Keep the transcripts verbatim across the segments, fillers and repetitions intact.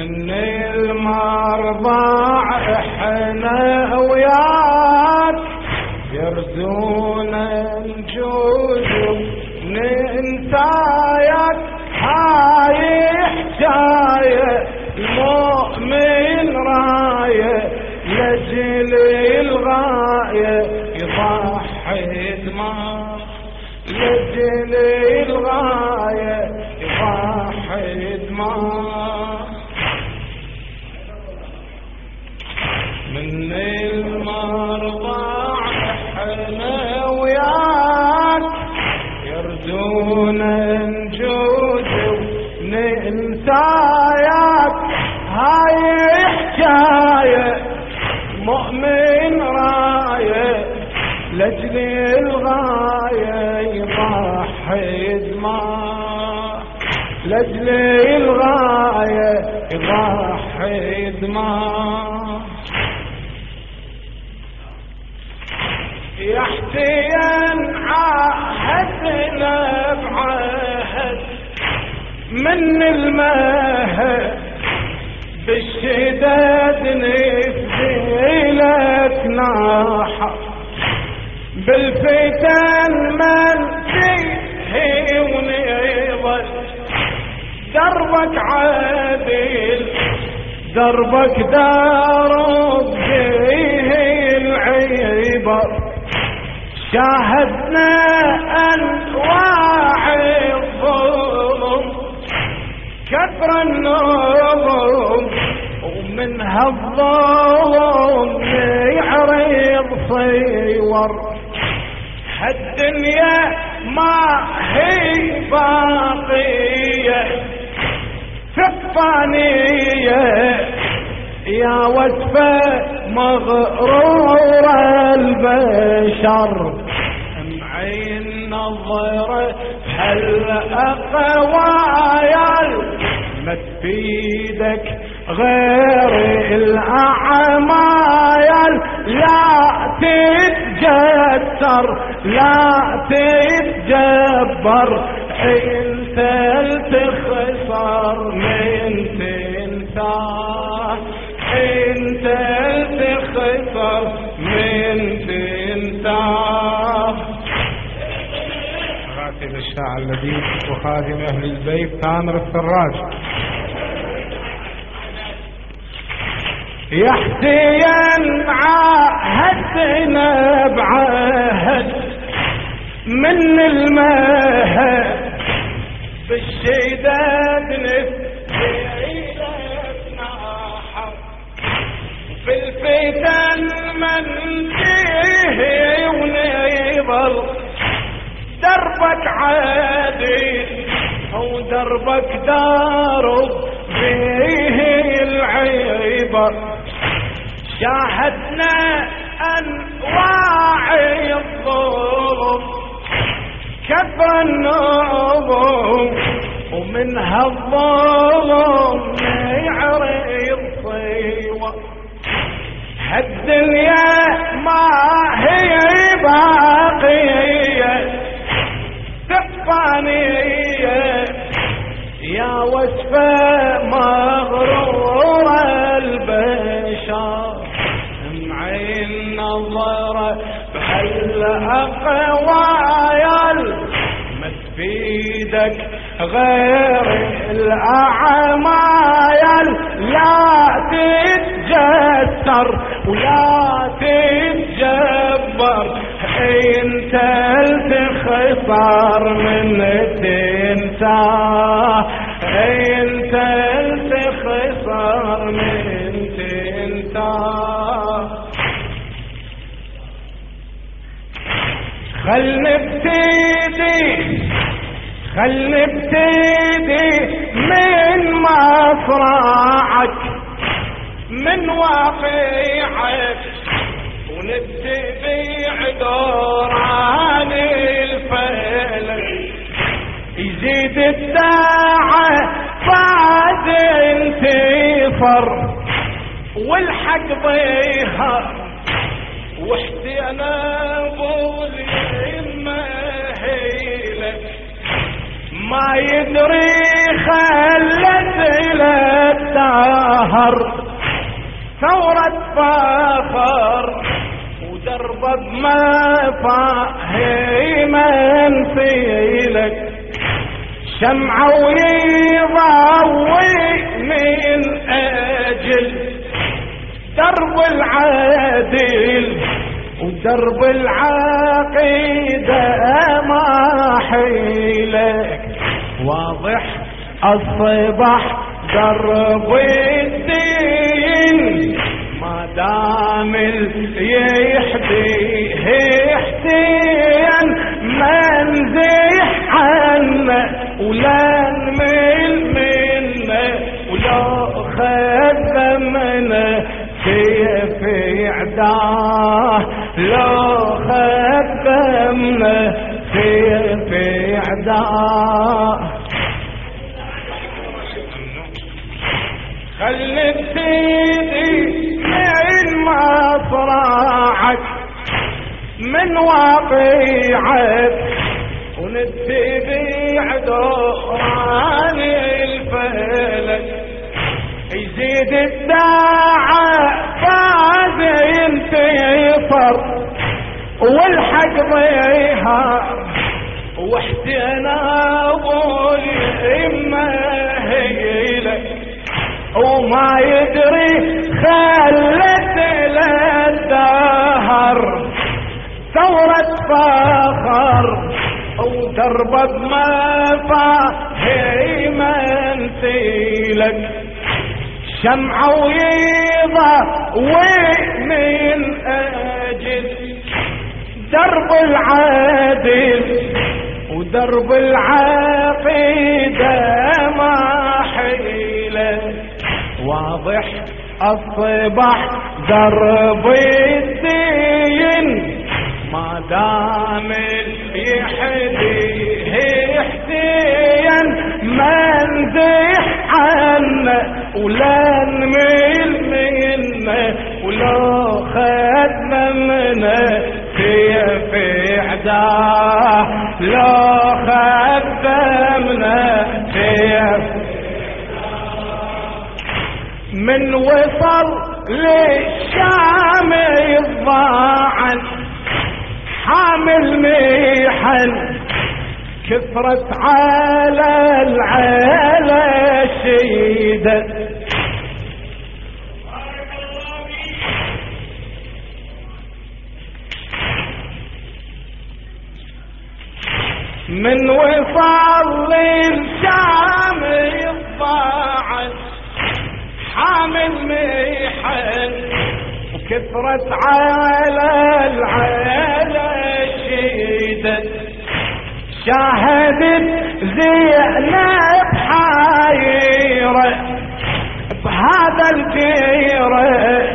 من المرضى احنا وياك يرزونا نجوز ننسايك هاي حكاية المؤمن راية لجل الغاية يضحي دماء لجل الغاية يضحي دماء من المرضى احنا وياك يرجونا نجوز وننسايك هاي حكاية مؤمن راية لجل الغاية يضحي دماء لجل الغاية يضحي دماء يحتين عهدنا بعهد من المهد بالشداد نفدي لك ناحر بالفتن من فيه ونظل دربك عادل دربك دارب فيه العبر شاهدنا انواع الظلم كثر النظم ومن هالظلم يعرض صور هالدنيا ما هي باقية ثقانية يا وجبة مغرور البشر معين نظرة هالأقوايا ما تفيدك غير الأعمال لا تتجسر لا تتجبر انت تخسر من تنساه انت تخسر من تنساه. راتب الشاعر اللذيذ وخادم اهل البيت تامر السراج. يحتين عهدنا بعهد من المهد بالشداد نفدي لك ناحر بالفتن من فيه ونظل دربك عادل او دربك دارب فيه العبر شاهدنا انواع الظلم كثر النظم ومن هالظلم يعرض صور هالدنيا ما هي باقية ثقانية يا وصفة مغرور البشر معين نظرة بهالأقوايا ما تفيدك غير الأعمال لا تتجسر ولا تتجبر انت تخسر من تنساه انت تخسر من تنساه. خل نبتدي خل نبتدي من مصرعك من واقعك ونبتدي عدور عن الفلك يزيد الساعة بعد انتصر والحق ضيها وحدي انا بولي ما هيلك ما يدري خلت لك الدهر ثورة فخر ودرب بمفاهيم نسيلك شمعة ويضوي من أجل درب العدل ودرب العقيدة ما حيلك واضح الصبح درب الدين ما دام يحديه يحتين من زيح عنه ولا نمل منه ولو خدمنا كيف يعداه لو خدمنا كيف يعداه خلي بسيدي من مصراعك من واقعك ونتبع دوران الفلك يزيد الداعة فاز ينتصر والحق ضيها واحتنا اقول اما هي لك وما يدري خلت للدهر ثورة فخر ودرب بمفاهيم نسيلك شمعة ويضوي من أجل درب العدل ودرب العقيدة ما حيلك واضح الصبح درب الدين ما دام يحديه يحتين من زيح عنه ولا نميل منه ولو خدمنا كيف عداه لو خدمنا كيف من وصل للشام يضاعن حامل ميحن كثرت على العيلة شيدة من وصل للشام يضاعن حامل ميحن وكثرت على العيلة شيدة شاهدت زينب حايرة بهذا الجيرة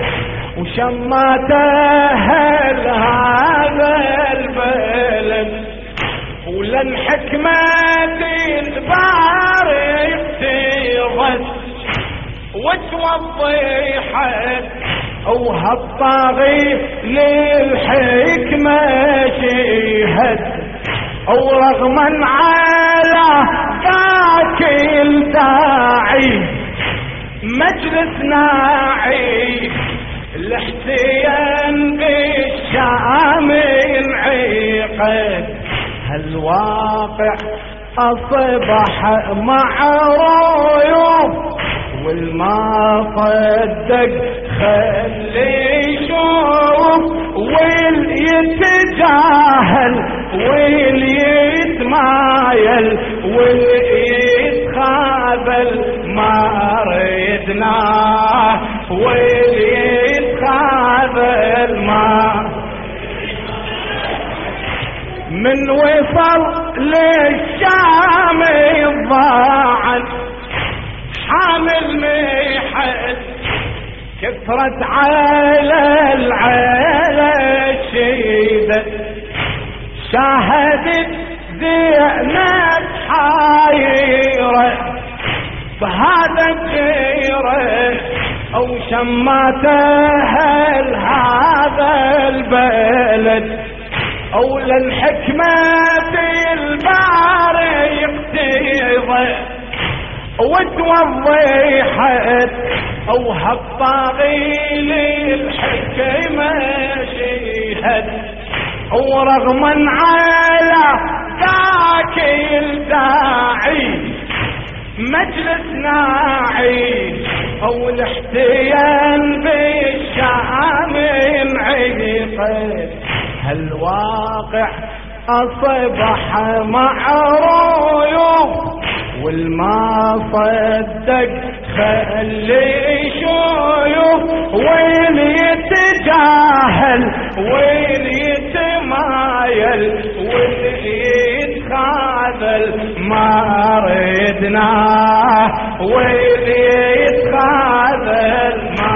وشمات أهل هذا البلد ولن حكمة الباري افترت وتوضحت وهالطاغي للحكمة شيهد ورغما على ذاك الداعي مجلس ناعي الاحتيان بالشام انعقد هالواقع اصبح مع ريوب والما صدق خلي يشوف واللي يتجاهل واللي يتمايل واللي يتخاذل ما ردناه واللي يتخاذل ما من وصل للشام يضاعن حامل ميحد كثرت على العيلة شيدة شاهدت زينب حايرة بهذا الجيرة او شمات اهل هذا البلد او للحكمة في الباري يقتضي وتوضيحت او هالطاغي للحكمة شيهد، ورغما على ذاك الداعي مجلس ناعي او الاحتيان بالشام انعقد، هالواقع اصبح معروف والما صدق خلي يشوف، وين يتجاهل وين يتمايل وين يتخاذل ما ردناه، وين يتخاذل ما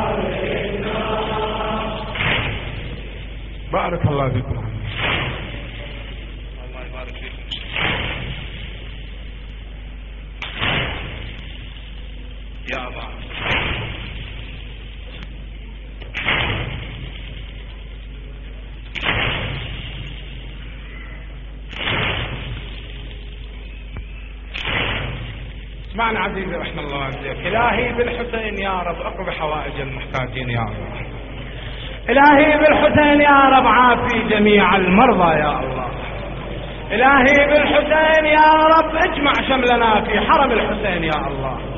ردناه. بارك الله فيكم. يا الله اسمعنا عزيزي رحمه الله عليك. إلهي بالحسين يا رب اقض حوائج المحتاجين يا رب. إلهي بالحسين يا رب عافي جميع المرضى يا الله. إلهي بالحسين يا رب اجمع شملنا في حرم الحسين يا الله.